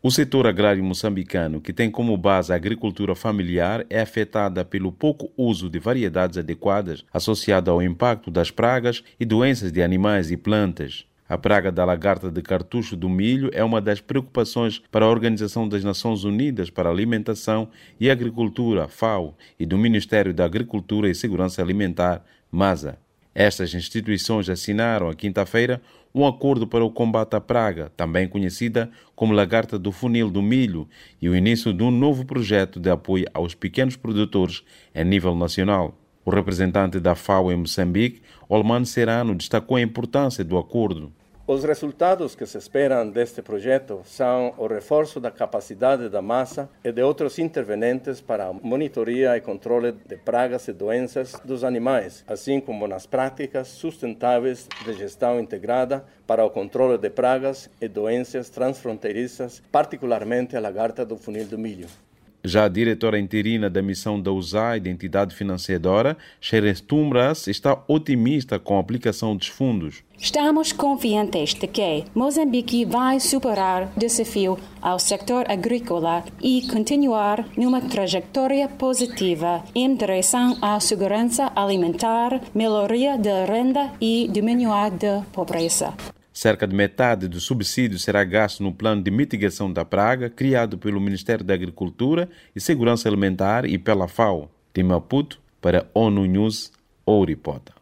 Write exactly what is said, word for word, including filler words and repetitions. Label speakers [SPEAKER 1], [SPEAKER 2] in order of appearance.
[SPEAKER 1] O setor agrário moçambicano, que tem como base a agricultura familiar, é afetada pelo pouco uso de variedades adequadas associado ao impacto das pragas e doenças de animais e plantas. A praga da lagarta de cartucho do milho é uma das preocupações para a Organização das Nações Unidas para a Alimentação e Agricultura, FAO, e do Ministério da Agricultura e Segurança Alimentar, MASA. Estas instituições assinaram, à quinta-feira, um acordo para o combate à praga, também conhecida como lagarta do funil do milho, e o início de um novo projeto de apoio aos pequenos produtores a nível nacional. O representante da FAO em Moçambique, Olman Serrano, destacou a importância do acordo.
[SPEAKER 2] Os resultados que se esperam deste projeto são o reforço da capacidade da massa e de outros intervenientes para a monitoria e controle de pragas e doenças dos animais, assim como nas práticas sustentáveis de gestão integrada para o controle de pragas e doenças transfronteiriças, particularmente a lagarta do funil do milho.
[SPEAKER 1] Já a diretora interina da missão da U S A I, da entidade financiadora, Sheres Tumbras, está otimista com a aplicação dos fundos.
[SPEAKER 3] Estamos confiantes de que Moçambique vai superar o desafio ao sector agrícola e continuar numa trajetória positiva em direção à segurança alimentar, melhoria da renda e diminuição da pobreza.
[SPEAKER 1] Cerca de metade do subsídio será gasto no plano de mitigação da praga, criado pelo Ministério da Agricultura e Segurança Alimentar e pela FAO. De Maputo, para ONU News, Ouripota.